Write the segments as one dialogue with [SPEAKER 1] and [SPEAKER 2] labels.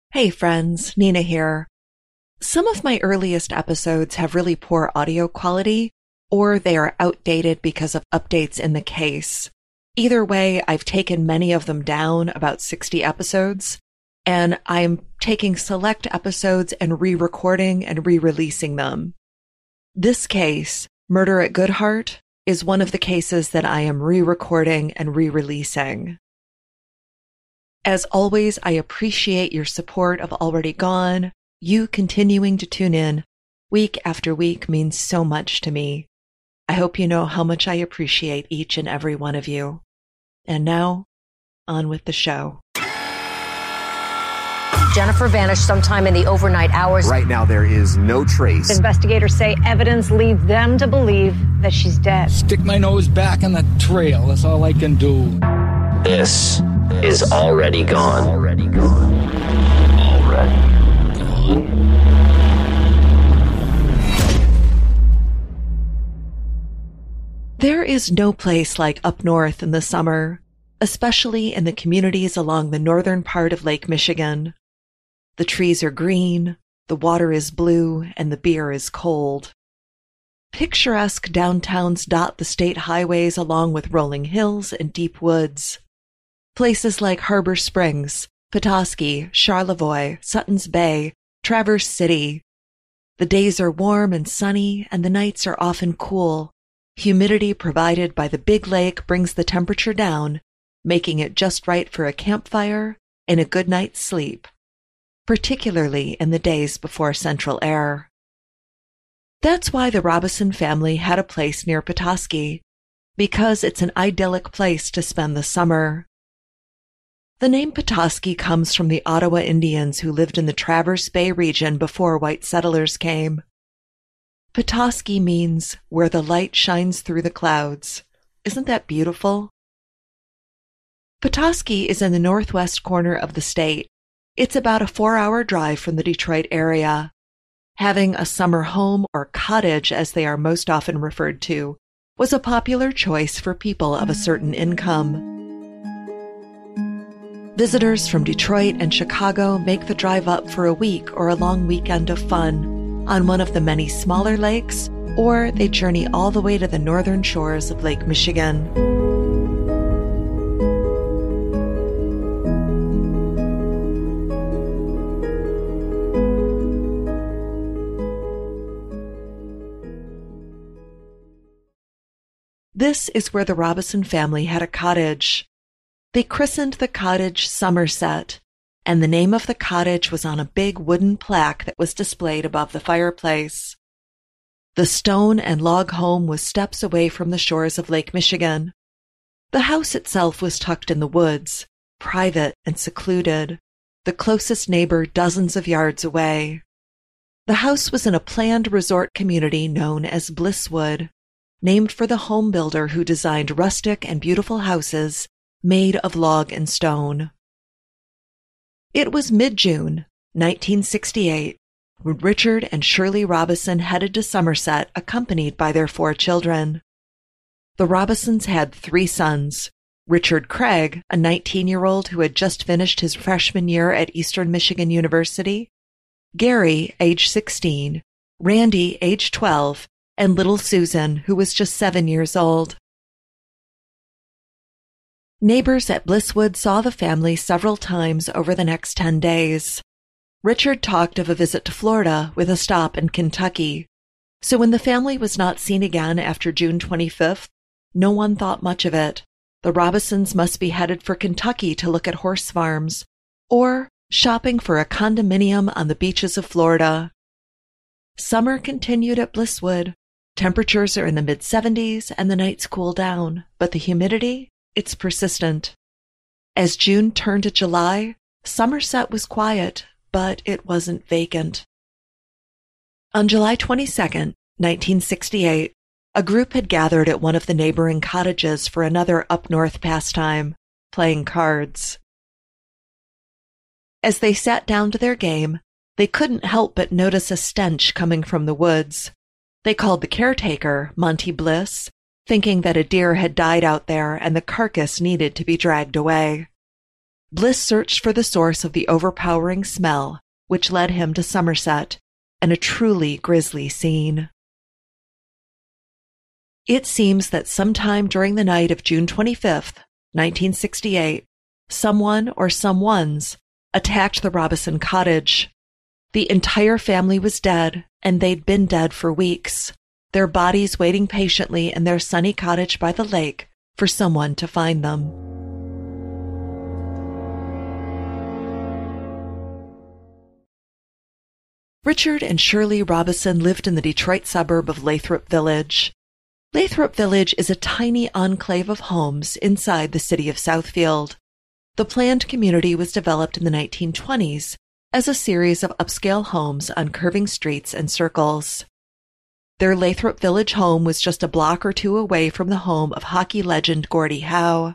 [SPEAKER 1] Hey friends, Nina here. Some of my earliest episodes have really poor audio quality, or they are outdated because of updates in the case. Either way, I've taken many of them down, about 60 episodes, and I'm taking select episodes and re-recording and re-releasing them. This case, Murder at Goodhart, is one of the cases that I am re-recording and re-releasing. As always, I appreciate your support of Already Gone. You continuing to tune in week after week means so much to me. I hope you know how much I appreciate each and every one of you. And now, on with the show.
[SPEAKER 2] Jennifer vanished sometime in the overnight hours.
[SPEAKER 3] Right now, there is no trace.
[SPEAKER 4] Investigators say evidence leads them to believe that she's dead.
[SPEAKER 5] Stick my nose back in the trail. That's all I can do.
[SPEAKER 6] This is Already Gone. Already Gone. Already Gone.
[SPEAKER 1] There is no place like up north in the summer, especially in the communities along the northern part of Lake Michigan. The trees are green, the water is blue, and the beer is cold. Picturesque downtowns dot the state highways along with rolling hills and deep woods. Places like Harbor Springs, Petoskey, Charlevoix, Sutton's Bay, Traverse City. The days are warm and sunny, and the nights are often cool. Humidity provided by the big lake brings the temperature down, making it just right for a campfire and a good night's sleep, particularly in the days before central air. That's why the Robison family had a place near Petoskey, because it's an idyllic place to spend the summer. The name Petoskey comes from the Ottawa Indians who lived in the Traverse Bay region before white settlers came. Petoskey means where the light shines through the clouds. Isn't that beautiful? Petoskey is in the northwest corner of the state. It's about a 4-hour drive from the Detroit area. Having a summer home, or cottage as they are most often referred to, was a popular choice for people of a certain income. Visitors from Detroit and Chicago make the drive up for a week or a long weekend of fun on one of the many smaller lakes, or they journey all the way to the northern shores of Lake Michigan. This is where the Robison family had a cottage. They christened the cottage Somerset, and the name of the cottage was on a big wooden plaque that was displayed above the fireplace. The stone and log home was steps away from the shores of Lake Michigan. The house itself was tucked in the woods, private and secluded, the closest neighbor dozens of yards away. The house was in a planned resort community known as Blisswood, named for the home builder who designed rustic and beautiful houses made of log and stone. It was mid-June, 1968, when Richard and Shirley Robison headed to Somerset accompanied by their 4 children. The Robisons had 3 sons: Richard Craig, a 19-year-old who had just finished his freshman year at Eastern Michigan University, Gary, age 16, Randy, age 12, and little Susan, who was just 7 years old. Neighbors at Blisswood saw the family several times over the next 10 days. Richard talked of a visit to Florida with a stop in Kentucky. So when the family was not seen again after June 25th, no one thought much of it. The Robisons must be headed for Kentucky to look at horse farms, or shopping for a condominium on the beaches of Florida. Summer continued at Blisswood. Temperatures are in the mid-70s and the nights cool down, but the humidity? It's persistent. As June turned to July, Somerset was quiet, but it wasn't vacant. On July 22, 1968, a group had gathered at one of the neighboring cottages for another up-north pastime, playing cards. As they sat down to their game, they couldn't help but notice a stench coming from the woods. They called the caretaker, Monty Bliss, thinking that a deer had died out there and the carcass needed to be dragged away. Bliss searched for the source of the overpowering smell, which led him to Somerset, and a truly grisly scene. It seems that sometime during the night of June 25th, 1968, someone or someones attacked the Robison cottage. The entire family was dead, and they'd been dead for weeks, their bodies waiting patiently in their sunny cottage by the lake for someone to find them. Richard and Shirley Robison lived in the Detroit suburb of Lathrop Village. Lathrop Village is a tiny enclave of homes inside the city of Southfield. The planned community was developed in the 1920s as a series of upscale homes on curving streets and circles. Their Lathrop Village home was just a block or two away from the home of hockey legend Gordie Howe.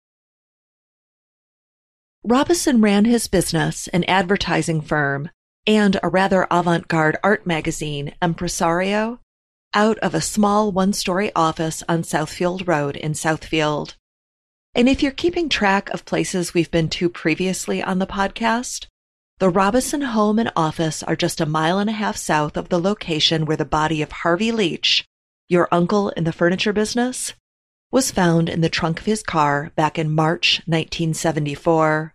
[SPEAKER 1] Robison ran his business, an advertising firm, and a rather avant-garde art magazine, Empresario, out of a small one-story office on Southfield Road in Southfield. And if you're keeping track of places we've been to previously on the podcast, the Robison home and office are just a mile and a half south of the location where the body of Harvey Leach, your uncle in the furniture business, was found in the trunk of his car back in March 1974.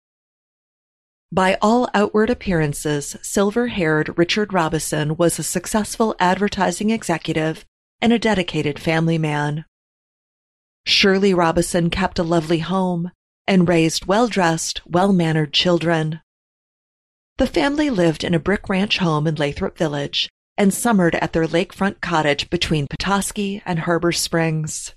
[SPEAKER 1] By all outward appearances, silver-haired Richard Robison was a successful advertising executive and a dedicated family man. Shirley Robison kept a lovely home and raised well-dressed, well-mannered children. The family lived in a brick ranch home in Lathrop Village and summered at their lakefront cottage between Petoskey and Harbor Springs.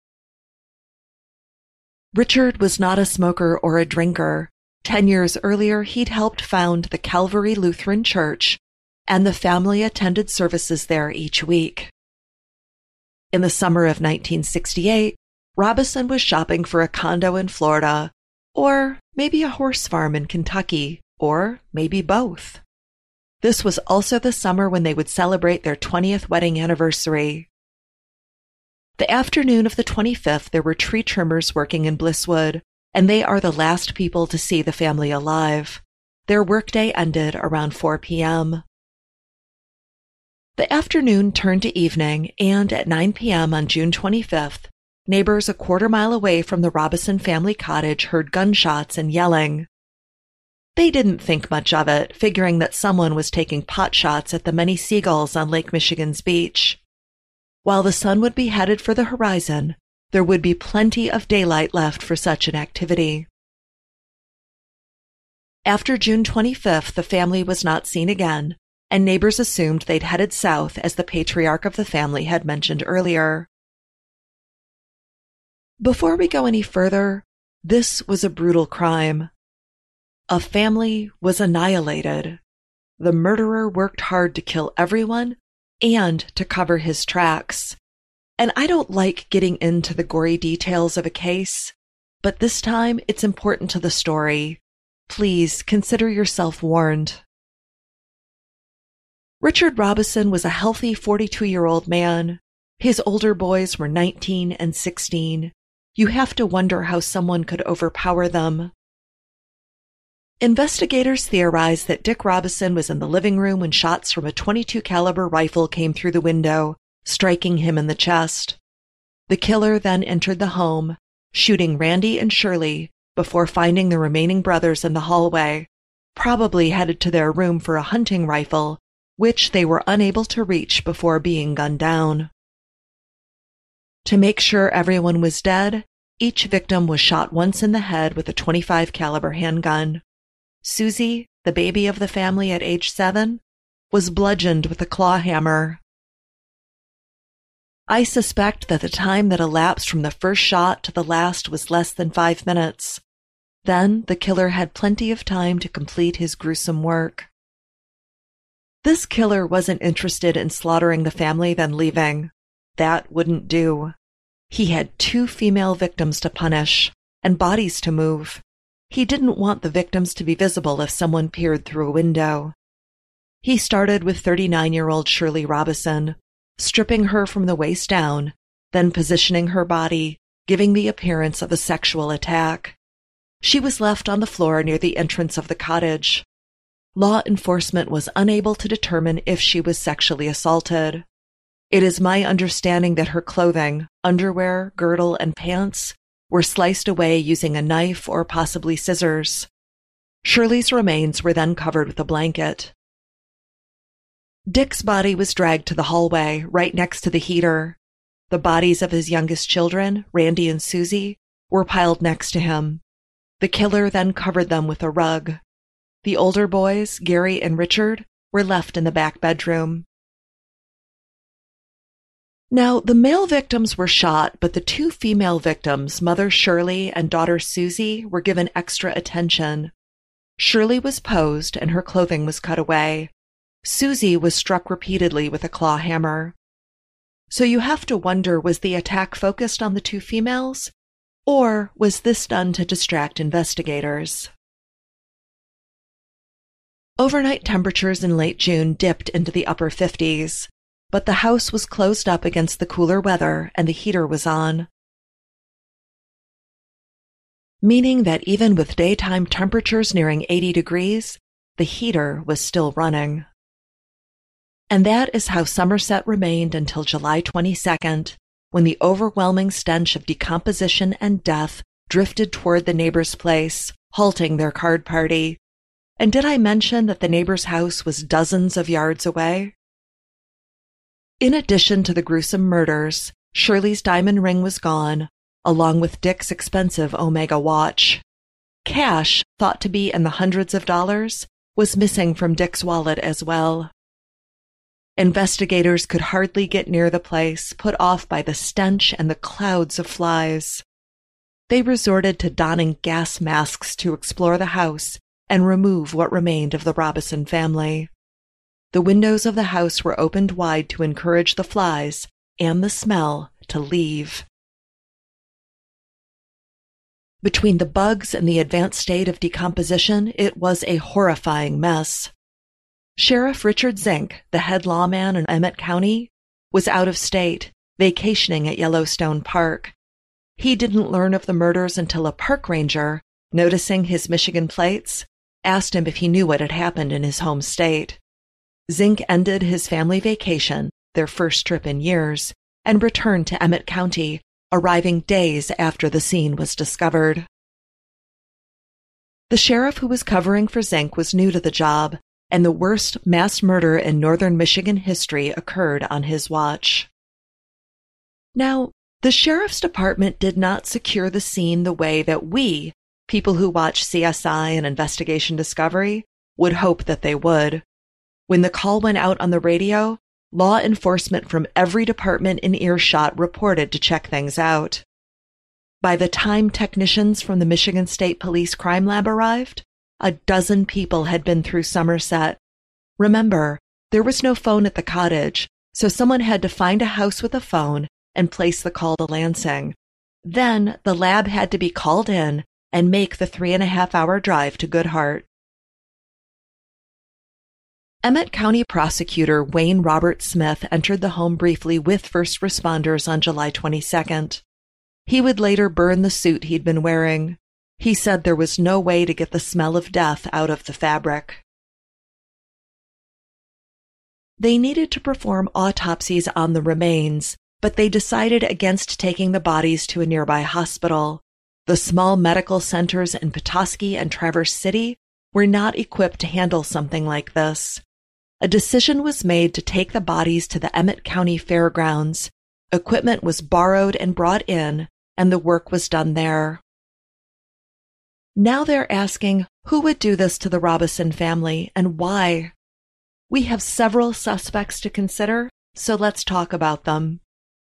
[SPEAKER 1] Richard was not a smoker or a drinker. 10 years earlier, he'd helped found the Calvary Lutheran Church, and the family attended services there each week. In the summer of 1968, Robison was shopping for a condo in Florida, or maybe a horse farm in Kentucky, or maybe both. This was also the summer when they would celebrate their 20th wedding anniversary. The afternoon of the 25th, there were tree trimmers working in Blisswood, and they are the last people to see the family alive. Their workday ended around 4 p.m. The afternoon turned to evening, and at 9 p.m. on June 25th, neighbors a quarter-mile away from the Robison family cottage heard gunshots and yelling. They didn't think much of it, figuring that someone was taking pot shots at the many seagulls on Lake Michigan's beach. While the sun would be headed for the horizon, there would be plenty of daylight left for such an activity. After June 25th, the family was not seen again, and neighbors assumed they'd headed south, as the patriarch of the family had mentioned earlier. Before we go any further, this was a brutal crime. A family was annihilated. The murderer worked hard to kill everyone and to cover his tracks. And I don't like getting into the gory details of a case, but this time it's important to the story. Please consider yourself warned. Richard Robison was a healthy 42-year-old man. His older boys were 19 and 16. You have to wonder how someone could overpower them. Investigators theorize that Dick Robison was in the living room when shots from a .22 caliber rifle came through the window, striking him in the chest. The killer then entered the home, shooting Randy and Shirley before finding the remaining brothers in the hallway, probably headed to their room for a hunting rifle, which they were unable to reach before being gunned down. To make sure everyone was dead, each victim was shot once in the head with a .25 caliber handgun. Susie, the baby of the family at age 7, was bludgeoned with a claw hammer. I suspect that the time that elapsed from the first shot to the last was less than 5 minutes. Then the killer had plenty of time to complete his gruesome work. This killer wasn't interested in slaughtering the family then leaving. That wouldn't do. He had 2 female victims to punish, and bodies to move. He didn't want the victims to be visible if someone peered through a window. He started with 39-year-old Shirley Robison, stripping her from the waist down, then positioning her body, giving the appearance of a sexual attack. She was left on the floor near the entrance of the cottage. Law enforcement was unable to determine if she was sexually assaulted. It is my understanding that her clothing, underwear, girdle, and pants were sliced away using a knife or possibly scissors. Shirley's remains were then covered with a blanket. Dick's body was dragged to the hallway right next to the heater. The bodies of his youngest children, Randy and Susie, were piled next to him. The killer then covered them with a rug. The older boys, Gary and Richard, were left in the back bedroom. Now, the male victims were shot, but the two female victims, Mother Shirley and daughter Susie, were given extra attention. Shirley was posed and her clothing was cut away. Susie was struck repeatedly with a claw hammer. So you have to wonder, was the attack focused on the two females? Or was this done to distract investigators? Overnight temperatures in late June dipped into the upper 50s, but the house was closed up against the cooler weather and the heater was on. Meaning that even with daytime temperatures nearing 80 degrees, the heater was still running. And that is how Somerset remained until July 22nd, when the overwhelming stench of decomposition and death drifted toward the neighbor's place, halting their card party. And did I mention that the neighbor's house was dozens of yards away? In addition to the gruesome murders, Shirley's diamond ring was gone, along with Dick's expensive Omega watch. Cash, thought to be in the hundreds of dollars, was missing from Dick's wallet as well. Investigators could hardly get near the place, put off by the stench and the clouds of flies. They resorted to donning gas masks to explore the house and remove what remained of the Robison family. The windows of the house were opened wide to encourage the flies and the smell to leave. Between the bugs and the advanced state of decomposition, it was a horrifying mess. Sheriff Richard Zink, the head lawman in Emmett County, was out of state, vacationing at Yellowstone Park. He didn't learn of the murders until a park ranger, noticing his Michigan plates, asked him if he knew what had happened in his home state. Zink ended his family vacation, their first trip in years, and returned to Emmett County, arriving days after the scene was discovered. The sheriff who was covering for Zink was new to the job, and the worst mass murder in northern Michigan history occurred on his watch. Now, the sheriff's department did not secure the scene the way that we, people who watch CSI and Investigation Discovery, would hope that they would. When the call went out on the radio, law enforcement from every department in earshot reported to check things out. By the time technicians from the Michigan State Police Crime Lab arrived, a dozen people had been through Somerset. Remember, there was no phone at the cottage, so someone had to find a house with a phone and place the call to Lansing. Then the lab had to be called in and make the 3.5-hour drive to Goodhart. Emmett County prosecutor Wayne Robert Smith entered the home briefly with first responders on July 22nd. He would later burn the suit he'd been wearing. He said there was no way to get the smell of death out of the fabric. They needed to perform autopsies on the remains, but they decided against taking the bodies to a nearby hospital. The small medical centers in Petoskey and Traverse City were not equipped to handle something like this. A decision was made to take the bodies to the Emmett County Fairgrounds. Equipment was borrowed and brought in, and the work was done there. Now they're asking who would do this to the Robison family and why. We have several suspects to consider, so let's talk about them.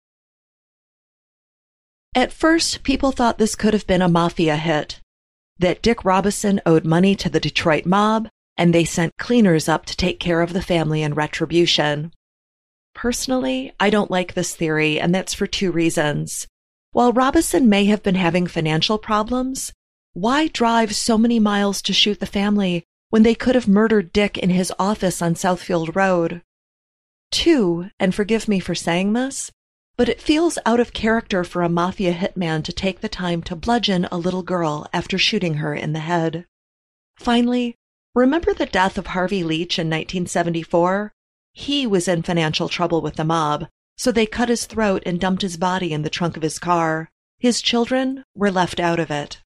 [SPEAKER 1] At first, people thought this could have been a mafia hit, that Dick Robison owed money to the Detroit mob, and they sent cleaners up to take care of the family in retribution. Personally, I don't like this theory, and that's for two reasons. While Robison may have been having financial problems, why drive so many miles to shoot the family when they could have murdered Dick in his office on Southfield Road? Two, and forgive me for saying this, but it feels out of character for a mafia hitman to take the time to bludgeon a little girl after shooting her in the head. Finally, remember the death of Harvey Leach in 1974? He was in financial trouble with the mob, so they cut his throat and dumped his body in the trunk of his car. His children were left out of it.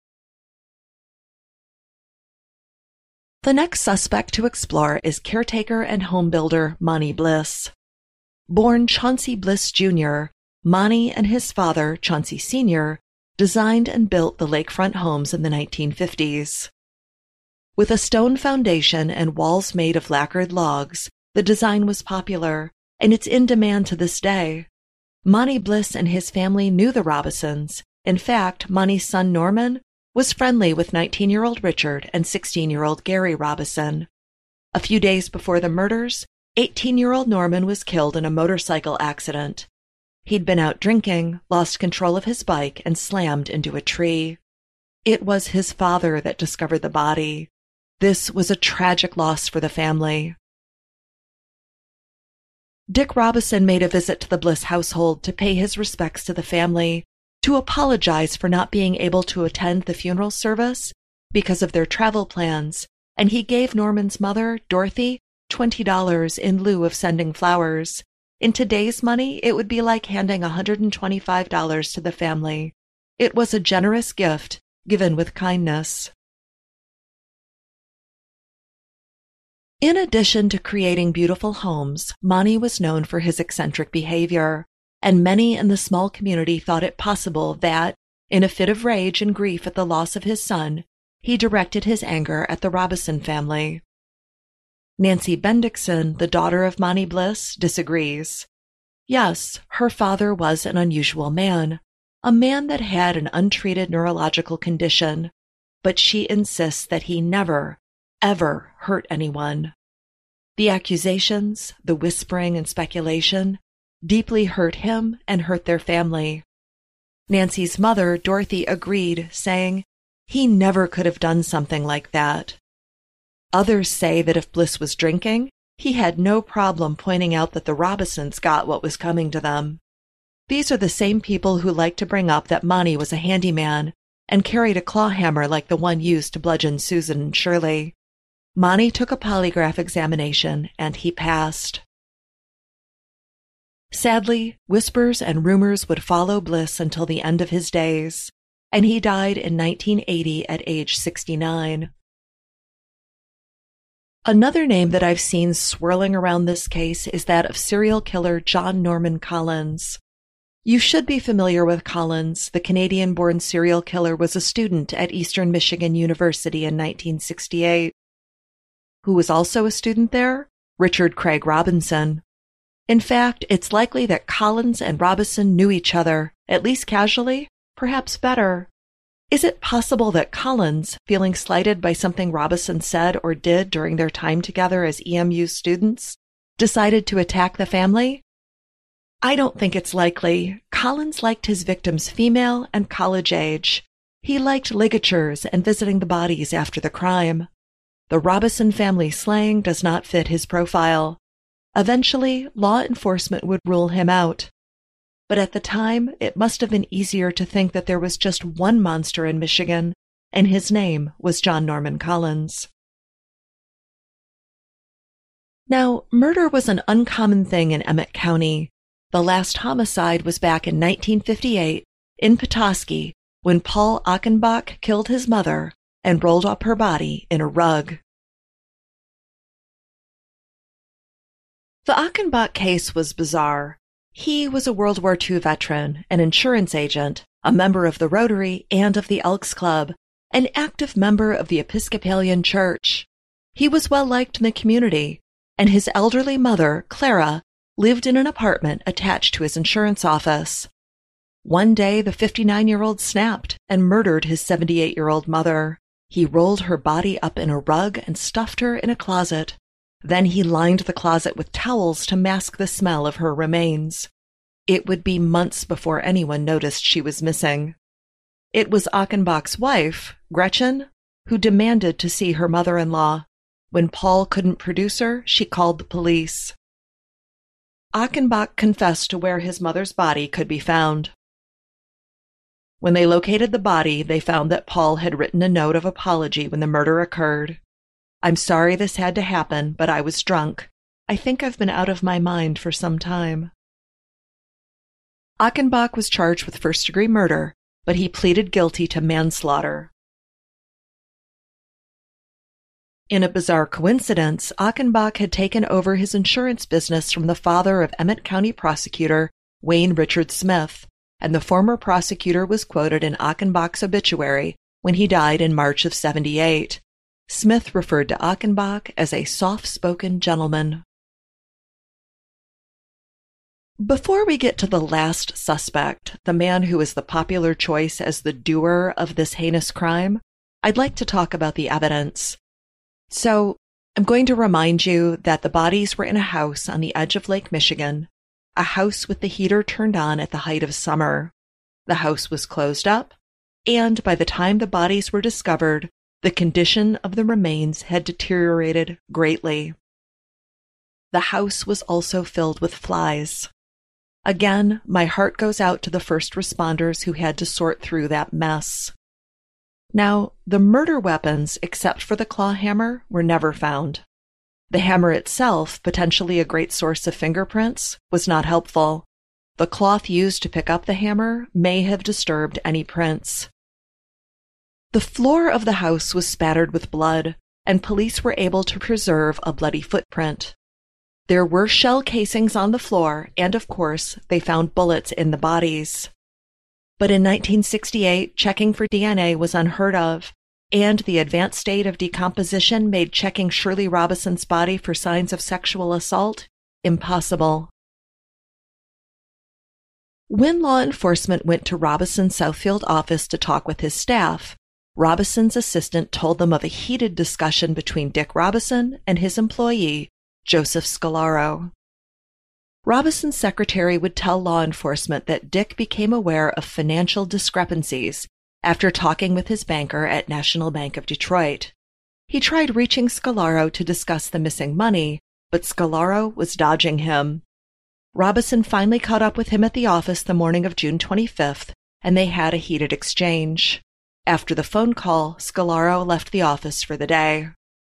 [SPEAKER 1] The next suspect to explore is caretaker and home builder Monty Bliss. Born Chauncey Bliss Jr., Monty and his father, Chauncey Sr., designed and built the lakefront homes in the 1950s. With a stone foundation and walls made of lacquered logs, the design was popular, and it's in demand to this day. Monty Bliss and his family knew the Robisons. In fact, Monty's son Norman was friendly with 19-year-old Richard and 16-year-old Gary Robison. A few days before the murders, 18-year-old Norman was killed in a motorcycle accident. He'd been out drinking, lost control of his bike, and slammed into a tree. It was his father that discovered the body. This was a tragic loss for the family. Dick Robison made a visit to the Bliss household to pay his respects to the family, to apologize for not being able to attend the funeral service because of their travel plans, and he gave Norman's mother, Dorothy, $20 in lieu of sending flowers. In today's money, it would be like handing $125 to the family. It was a generous gift, given with kindness. In addition to creating beautiful homes, Monty was known for his eccentric behavior, and many in the small community thought it possible that, in a fit of rage and grief at the loss of his son, he directed his anger at the Robison family. Nancy Bendixson, the daughter of Monty Bliss, disagrees. Yes, her father was an unusual man, a man that had an untreated neurological condition, but she insists that he never, ever hurt anyone. The accusations, the whispering and speculation, deeply hurt him and hurt their family. Nancy's mother, Dorothy, agreed, saying, "He never could have done something like that." Others say that if Bliss was drinking, he had no problem pointing out that the Robisons got what was coming to them. These are the same people who like to bring up that Monty was a handyman and carried a claw hammer like the one used to bludgeon Susan and Shirley. Monty took a polygraph examination, and he passed. Sadly, whispers and rumors would follow Bliss until the end of his days, and he died in 1980 at age 69. Another name that I've seen swirling around this case is that of serial killer John Norman Collins. You should be familiar with Collins. The Canadian-born serial killer was a student at Eastern Michigan University in 1968. Who was also a student there? Richard Craig Robinson. In fact, it's likely that Collins and Robison knew each other, at least casually, perhaps better. Is it possible that Collins, feeling slighted by something Robison said or did during their time together as EMU students, decided to attack the family? I don't think it's likely. Collins liked his victims female and college age. He liked ligatures and visiting the bodies after the crime. The Robison family slang does not fit his profile. Eventually, law enforcement would rule him out. But at the time, it must have been easier to think that there was just one monster in Michigan, and his name was John Norman Collins. Now, murder was an uncommon thing in Emmett County. The last homicide was back in 1958 in Petoskey, when Paul Achenbach killed his mother and rolled up her body in a rug. The Achenbach case was bizarre. He was a World War II veteran, an insurance agent, a member of the Rotary and of the Elks Club, an active member of the Episcopalian Church. He was well liked in the community, and his elderly mother, Clara, lived in an apartment attached to his insurance office. One day, the 59-year-old snapped and murdered his 78-year-old mother. He rolled her body up in a rug and stuffed her in a closet. Then he lined the closet with towels to mask the smell of her remains. It would be months before anyone noticed she was missing. It was Achenbach's wife, Gretchen, who demanded to see her mother-in-law. When Paul couldn't produce her, she called the police. Achenbach confessed to where his mother's body could be found. When they located the body, they found that Paul had written a note of apology when the murder occurred. "I'm sorry this had to happen, but I was drunk. I think I've been out of my mind for some time." Achenbach was charged with first-degree murder, but he pleaded guilty to manslaughter. In a bizarre coincidence, Achenbach had taken over his insurance business from the father of Emmett County prosecutor Wayne Richard Smith, and the former prosecutor was quoted in Achenbach's obituary when he died in March of '78. Smith referred to Achenbach as a soft-spoken gentleman. Before we get to the last suspect, the man who is the popular choice as the doer of this heinous crime, I'd like to talk about the evidence. So, I'm going to remind you that the bodies were in a house on the edge of Lake Michigan, a house with the heater turned on at the height of summer. The house was closed up, and by the time the bodies were discovered, the condition of the remains had deteriorated greatly. The house was also filled with flies. Again, my heart goes out to the first responders who had to sort through that mess. Now, the murder weapons, except for the claw hammer, were never found. The hammer itself, potentially a great source of fingerprints, was not helpful. The cloth used to pick up the hammer may have disturbed any prints. The floor of the house was spattered with blood, and police were able to preserve a bloody footprint. There were shell casings on the floor, and of course, they found bullets in the bodies. But in 1968, checking for DNA was unheard of, and the advanced state of decomposition made checking Shirley Robison's body for signs of sexual assault impossible. When law enforcement went to Robison's Southfield office to talk with his staff, Robison's assistant told them of a heated discussion between Dick Robison and his employee, Joseph Scalaro. Robison's secretary would tell law enforcement that Dick became aware of financial discrepancies after talking with his banker at National Bank of Detroit. He tried reaching Scalaro to discuss the missing money, but Scalaro was dodging him. Robison finally caught up with him at the office the morning of June 25th, and they had a heated exchange. After the phone call, Scalaro left the office for the day.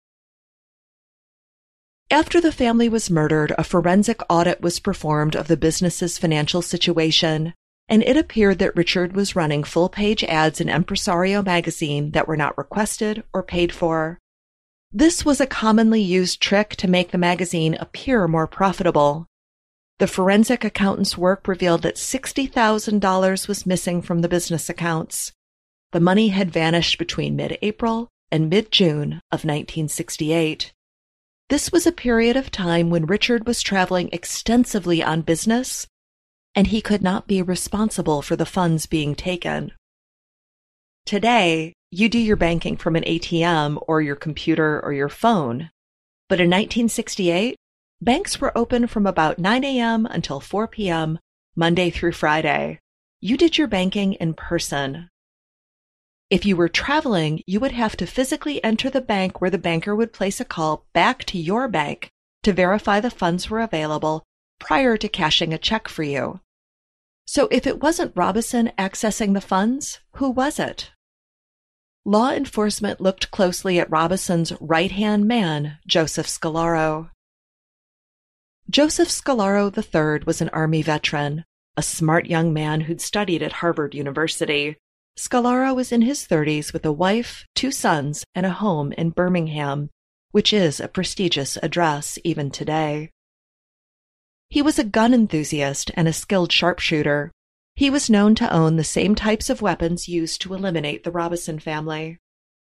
[SPEAKER 1] After the family was murdered, a forensic audit was performed of the business's financial situation, and it appeared that Richard was running full-page ads in Empresario magazine that were not requested or paid for. This was a commonly used trick to make the magazine appear more profitable. The forensic accountant's work revealed that $60,000 was missing from the business accounts. The money had vanished between mid-April and mid-June of 1968. This was a period of time when Richard was traveling extensively on business, and he could not be responsible for the funds being taken. Today, you do your banking from an ATM or your computer or your phone, but in 1968, banks were open from about 9 a.m. until 4 p.m., Monday through Friday. You did your banking in person. If you were traveling, you would have to physically enter the bank where the banker would place a call back to your bank to verify the funds were available prior to cashing a check for you. So if it wasn't Robison accessing the funds, who was it? Law enforcement looked closely at Robison's right-hand man, Joseph Scalaro. Joseph Scalaro III was an Army veteran, a smart young man who'd studied at Harvard University. Scalaro was in his 30s with a wife, 2 sons, and a home in Birmingham, which is a prestigious address even today. He was a gun enthusiast and a skilled sharpshooter. He was known to own the same types of weapons used to eliminate the Robison family.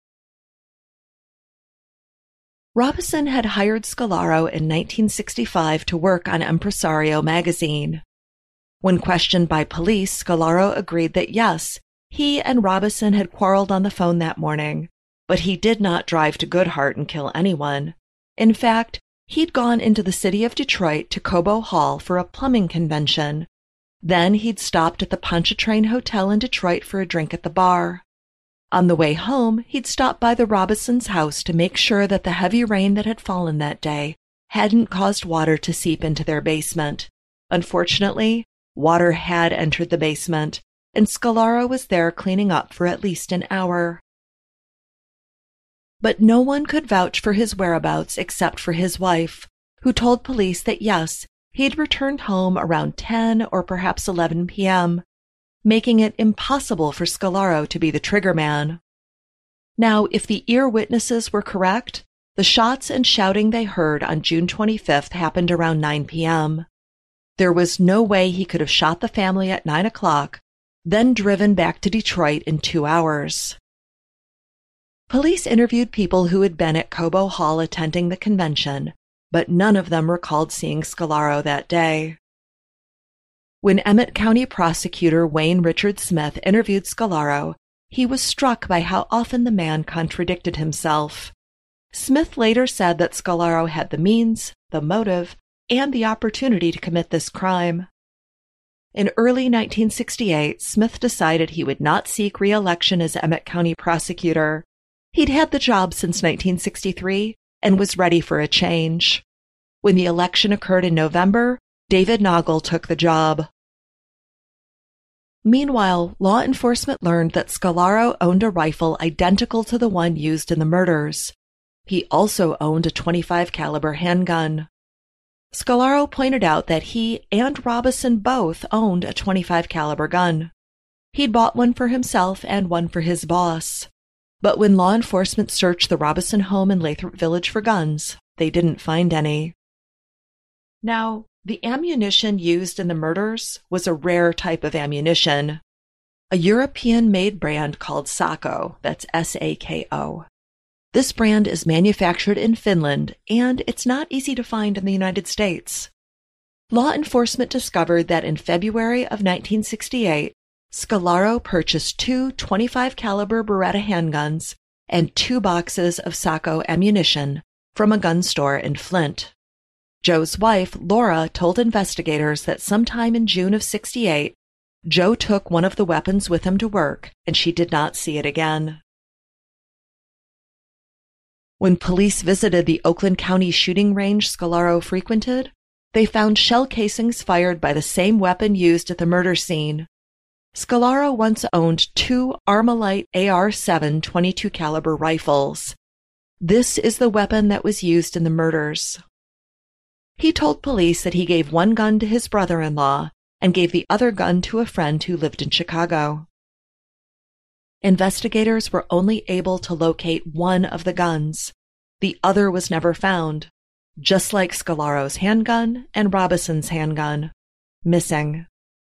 [SPEAKER 1] Robison had hired Scalaro in 1965 to work on Empresario magazine. When questioned by police, Scalaro agreed that yes, he and Robison had quarreled on the phone that morning, but he did not drive to Goodhart and kill anyone. In fact, he'd gone into the city of Detroit to Cobo Hall for a plumbing convention. Then he'd stopped at the Pontchartrain Hotel in Detroit for a drink at the bar. On the way home, he'd stopped by the Robisons' house to make sure that the heavy rain that had fallen that day hadn't caused water to seep into their basement. Unfortunately, water had entered the basement, and Scalaro was there cleaning up for at least an hour. But no one could vouch for his whereabouts except for his wife, who told police that yes, he'd returned home around 10 or perhaps 11 p.m., making it impossible for Scalaro to be the triggerman. Now, if the ear witnesses were correct, the shots and shouting they heard on June 25th happened around 9 p.m. There was no way he could have shot the family at 9 o'clock, then driven back to Detroit in 2 hours. Police interviewed people who had been at Cobo Hall attending the convention, but none of them recalled seeing Scalaro that day. When Emmett County prosecutor Wayne Richard Smith interviewed Scalaro, he was struck by how often the man contradicted himself. Smith later said that Scalaro had the means, the motive, and the opportunity to commit this crime. In early 1968, Smith decided he would not seek re-election as Emmett County prosecutor. He'd had the job since 1963 and was ready for a change. When the election occurred in November, David Noggle took the job. Meanwhile, law enforcement learned that Scalaro owned a rifle identical to the one used in the murders. He also owned a .25 caliber handgun. Scalaro pointed out that he and Robison both owned a .25 caliber gun. He'd bought one for himself and one for his boss. But when law enforcement searched the Robison home in Lathrop Village for guns, they didn't find any. Now, the ammunition used in the murders was a rare type of ammunition, a European-made brand called Sako, that's S-A-K-O. This brand is manufactured in Finland, and it's not easy to find in the United States. Law enforcement discovered that in February of 1968, Scalaro purchased 2 .25 caliber Beretta handguns and 2 boxes of Sako ammunition from a gun store in Flint. Joe's wife, Laura, told investigators that sometime in June of '68, Joe took one of the weapons with him to work, and she did not see it again. When police visited the Oakland County shooting range Scalaro frequented, they found shell casings fired by the same weapon used at the murder scene. Scalaro once owned 2 Armalite AR-7 .22 caliber rifles. This is the weapon that was used in the murders. He told police that he gave one gun to his brother-in-law and gave the other gun to a friend who lived in Chicago. Investigators were only able to locate one of the guns. The other was never found, just like Scalaro's handgun and Robison's handgun. Missing.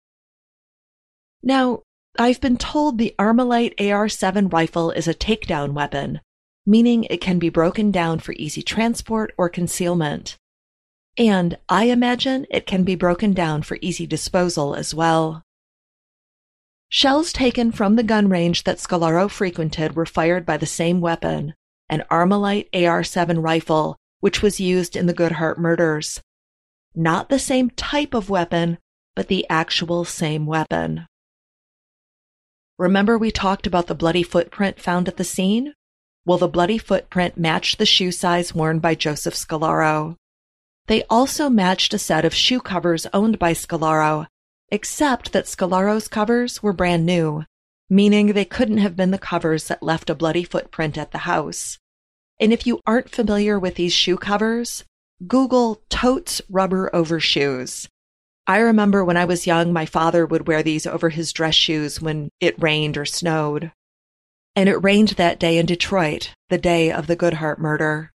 [SPEAKER 1] Now, I've been told the Armalite AR-7 rifle is a takedown weapon, meaning it can be broken down for easy transport or concealment. And I imagine it can be broken down for easy disposal as well. Shells taken from the gun range that Scalaro frequented were fired by the same weapon, an Armalite AR-7 rifle, which was used in the Goodhart murders. Not the same type of weapon, but the actual same weapon. Remember we talked about the bloody footprint found at the scene? Well, the bloody footprint matched the shoe size worn by Joseph Scalaro. They also matched a set of shoe covers owned by Scalaro, except that Scalaro's covers were brand new, meaning they couldn't have been the covers that left a bloody footprint at the house. And if you aren't familiar with these shoe covers, Google totes rubber overshoes. I remember when I was young, my father would wear these over his dress shoes when it rained or snowed. And it rained that day in Detroit, the day of the Goodhart murder.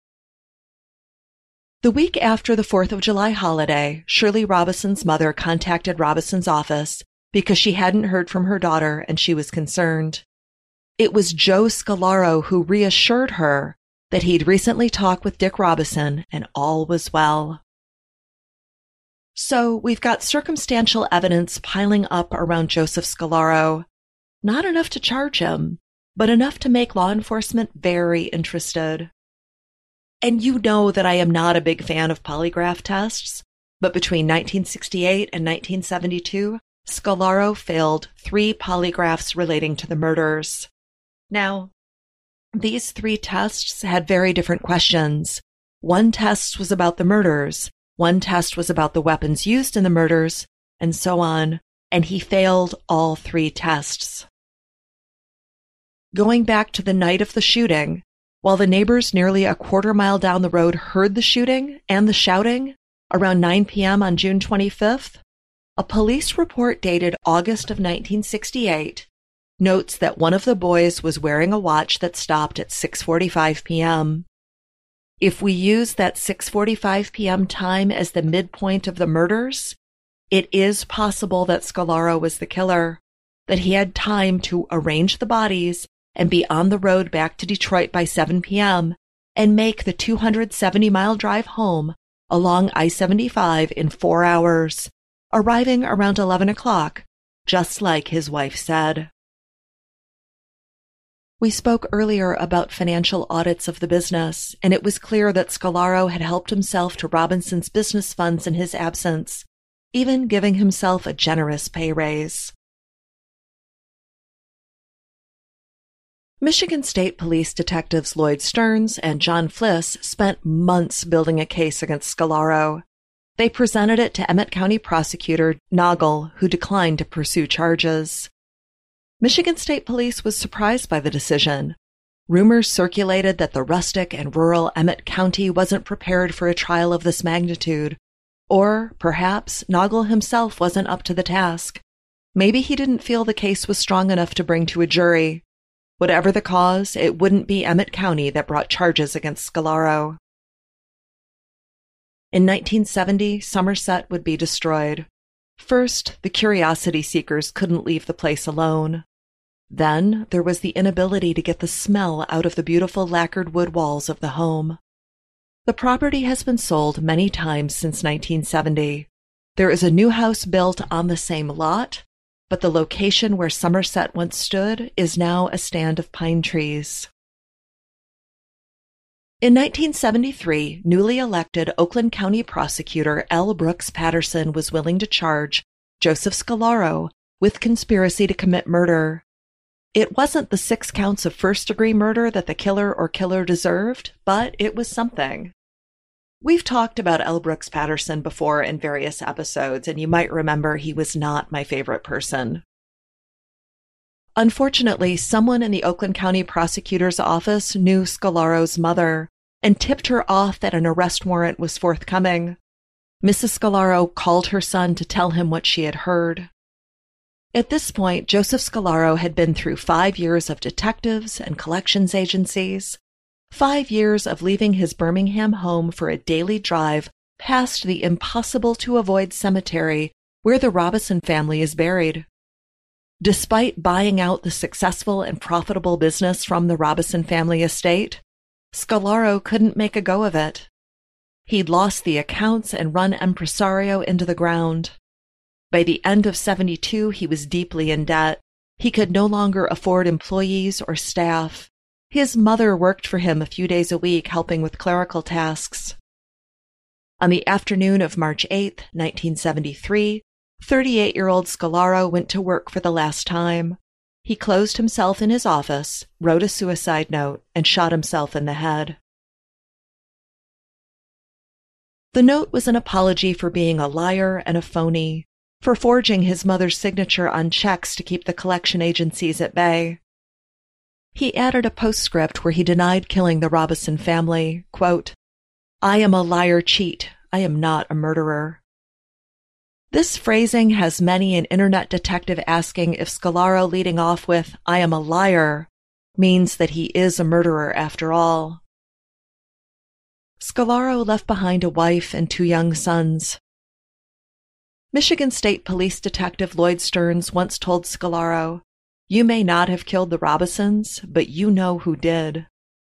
[SPEAKER 1] The week after the 4th of July holiday, Shirley Robison's mother contacted Robison's office because she hadn't heard from her daughter and she was concerned. It was Joe Scalaro who reassured her that he'd recently talked with Dick Robison and all was well. So we've got circumstantial evidence piling up around Joseph Scalaro. Not enough to charge him, but enough to make law enforcement very interested. And you know that I am not a big fan of polygraph tests, but between 1968 and 1972, Scalaro failed 3 polygraphs relating to the murders. Now, these 3 tests had very different questions. One test was about the murders, One test was about the weapons used in the murders, and so on, and he failed all 3 tests. Going back to the night of the shooting, while the neighbors nearly a quarter-mile down the road heard the shooting and the shouting, around 9 p.m. on June 25th, a police report dated August of 1968 notes that one of the boys was wearing a watch that stopped at 6:45 p.m. If we use that 6:45 p.m. time as the midpoint of the murders, it is possible that Scalaro was the killer, that he had time to arrange the bodies and be on the road back to Detroit by 7 p.m. and make the 270-mile drive home along I-75 in 4 hours, arriving around 11 o'clock, just like his wife said. We spoke earlier about financial audits of the business, and it was clear that Scalaro had helped himself to Robinson's business funds in his absence, even giving himself a generous pay raise. Michigan State Police detectives Lloyd Stearns and John Fliss spent months building a case against Scalaro. They presented it to Emmett County prosecutor Noggle, who declined to pursue charges. Michigan State Police was surprised by the decision. Rumors circulated that the rustic and rural Emmett County wasn't prepared for a trial of this magnitude, or perhaps Noggle himself wasn't up to the task. Maybe he didn't feel the case was strong enough to bring to a jury. Whatever the cause, it wouldn't be Emmett County that brought charges against Scalaro. In 1970, Somerset would be destroyed. First, the curiosity seekers couldn't leave the place alone. Then, there was the inability to get the smell out of the beautiful lacquered wood walls of the home. The property has been sold many times since 1970. There is a new house built on the same lot, but the location where Somerset once stood is now a stand of pine trees. In 1973, newly elected Oakland County prosecutor L. Brooks Patterson was willing to charge Joseph Scalaro with conspiracy to commit murder. It wasn't the 6 counts of first-degree murder that the killer or killer deserved, but it was something. We've talked about L. Brooks Patterson before in various episodes, and you might remember he was not my favorite person. Unfortunately, someone in the Oakland County prosecutor's office knew Scalaro's mother and tipped her off that an arrest warrant was forthcoming. Mrs. Scalaro called her son to tell him what she had heard. At this point, Joseph Scalaro had been through 5 years of detectives and collections agencies, 5 years of leaving his Birmingham home for a daily drive past the impossible-to-avoid cemetery where the Robison family is buried. Despite buying out the successful and profitable business from the Robison family estate, Scalaro couldn't make a go of it. He'd lost the accounts and run Empresario into the ground. By the end of 72, he was deeply in debt. He could no longer afford employees or staff. His mother worked for him a few days a week, helping with clerical tasks. On the afternoon of March 8, 1973, 38-year-old Scalaro went to work for the last time. He closed himself in his office, wrote a suicide note, and shot himself in the head. The note was an apology for being a liar and a phony, for forging his mother's signature on checks to keep the collection agencies at bay. He added a postscript where he denied killing the Robison family, quote, "I am a liar cheat. I am not a murderer." This phrasing has many an internet detective asking if Scalaro leading off with, "I am a liar," means that he is a murderer after all. Scalaro left behind a wife and 2 young sons. Michigan State Police Detective Lloyd Stearns once told Scalaro, "You may not have killed the Robisons, but you know who did."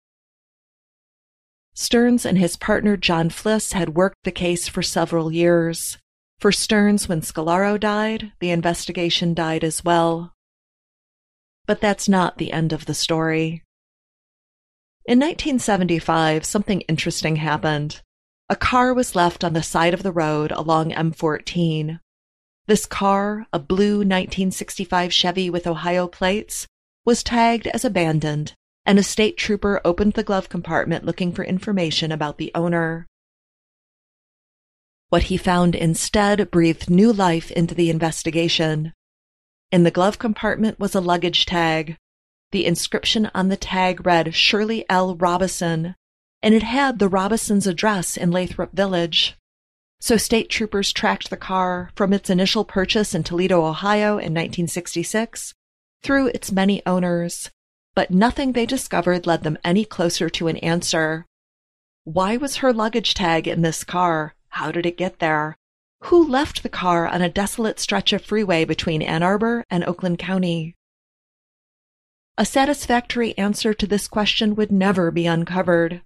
[SPEAKER 1] Stearns and his partner John Fliss had worked the case for several years. For Stearns, when Scalaro died, the investigation died as well. But that's not the end of the story. In 1975, something interesting happened. A car was left on the side of the road along M14. This car, a blue 1965 Chevy with Ohio plates, was tagged as abandoned, and a state trooper opened the glove compartment looking for information about the owner. What he found instead breathed new life into the investigation. In the glove compartment was a luggage tag. The inscription on the tag read Shirley L. Robison, and it had the Robisons' address in Lathrop Village. So state troopers tracked the car from its initial purchase in Toledo, Ohio in 1966 through its many owners, but nothing they discovered led them any closer to an answer. Why was her luggage tag in this car? How did it get there? Who left the car on a desolate stretch of freeway between Ann Arbor and Oakland County? A satisfactory answer to this question would never be uncovered.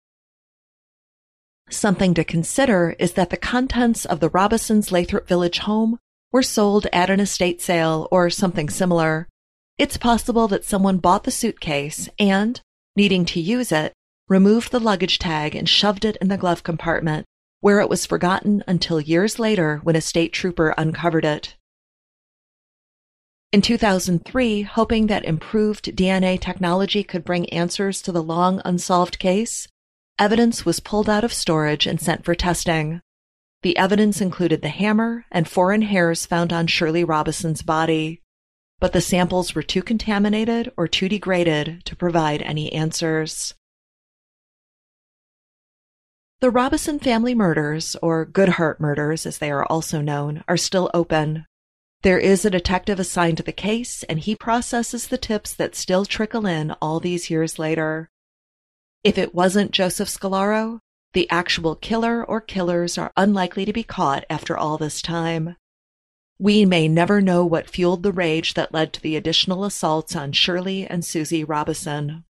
[SPEAKER 1] Something to consider is that the contents of the Robisons' Lathrop Village home were sold at an estate sale or something similar. It's possible that someone bought the suitcase and, needing to use it, removed the luggage tag and shoved it in the glove compartment, where it was forgotten until years later when a state trooper uncovered it. In 2003, hoping that improved DNA technology could bring answers to the long unsolved case, evidence was pulled out of storage and sent for testing. The evidence included the hammer and foreign hairs found on Shirley Robison's body, but the samples were too contaminated or too degraded to provide any answers. The Robison family murders, or Goodhart murders as they are also known, are still open. There is a detective assigned to the case, and he processes the tips that still trickle in all these years later. If it wasn't Joseph Scalaro, the actual killer or killers are unlikely to be caught after all this time. We may never know what fueled the rage that led to the additional assaults on Shirley and Susie Robison.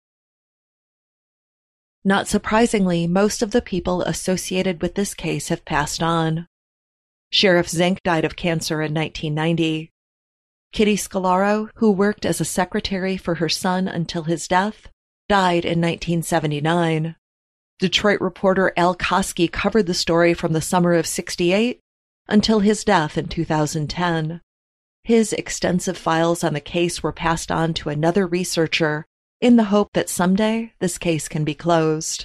[SPEAKER 1] Not surprisingly, most of the people associated with this case have passed on. Sheriff Zink died of cancer in 1990. Kitty Scalaro, who worked as a secretary for her son until his death, died in 1979. Detroit reporter Al Koski covered the story from the summer of '68 until his death in 2010. His extensive files on the case were passed on to another researcher in the hope that someday this case can be closed.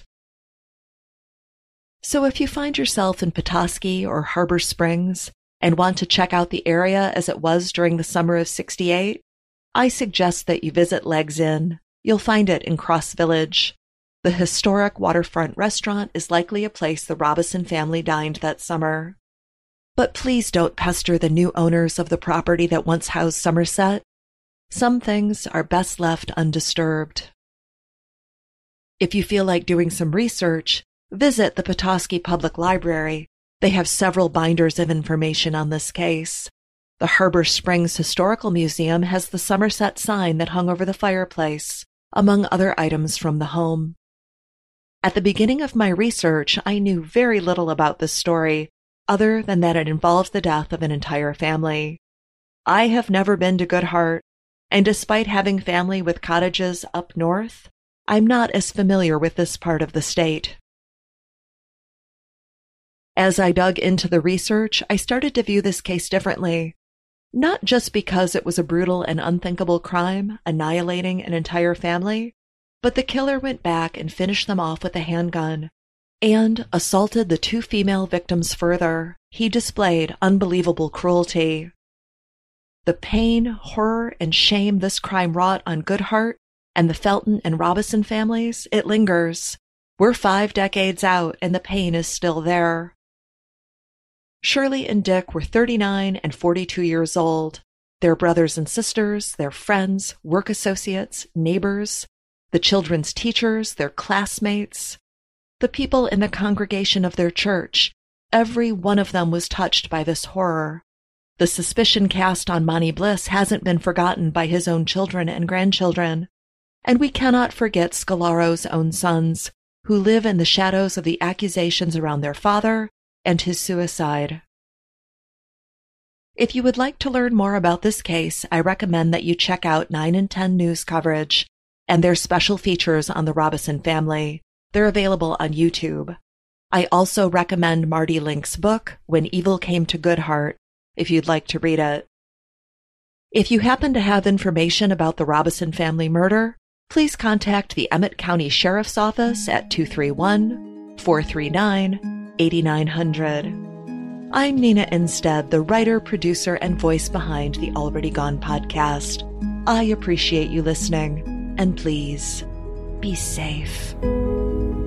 [SPEAKER 1] So if you find yourself in Petoskey or Harbor Springs and want to check out the area as it was during the summer of '68, I suggest that you visit Legs Inn. You'll find it in Cross Village. The historic waterfront restaurant is likely a place the Robison family dined that summer. But please don't pester the new owners of the property that once housed Somerset. Some things are best left undisturbed. If you feel like doing some research, visit the Petoskey Public Library. They have several binders of information on this case. The Harbor Springs Historical Museum has the Somerset sign that hung over the fireplace, among other items from the home. At the beginning of my research, I knew very little about this story, other than that it involved the death of an entire family. I have never been to Goodhart, and despite having family with cottages up north, I'm not as familiar with this part of the state. As I dug into the research, I started to view this case differently. Not just because it was a brutal and unthinkable crime, annihilating an entire family, but the killer went back and finished them off with a handgun, and assaulted the two female victims further. He displayed unbelievable cruelty. The pain, horror, and shame this crime wrought on Goodhart and the Felton and Robison families, it lingers. We're 5 decades out, and the pain is still there. Shirley and Dick were 39 and 42 years old. Their brothers and sisters, their friends, work associates, neighbors, the children's teachers, their classmates, the people in the congregation of their church, every one of them was touched by this horror. The suspicion cast on Monty Bliss hasn't been forgotten by his own children and grandchildren, and we cannot forget Scalaro's own sons, who live in the shadows of the accusations around their father and his suicide. If you would like to learn more about this case, I recommend that you check out 9 and 10 News coverage and their special features on the Robison family. They're available on YouTube. I also recommend Marty Link's book, When Evil Came to Goodhart, if you'd like to read it. If you happen to have information about the Robison family murder, please contact the Emmett County Sheriff's Office at 231-439-8900. I'm Nina Instead, the writer, producer, and voice behind the Already Gone podcast. I appreciate you listening, and please, be safe.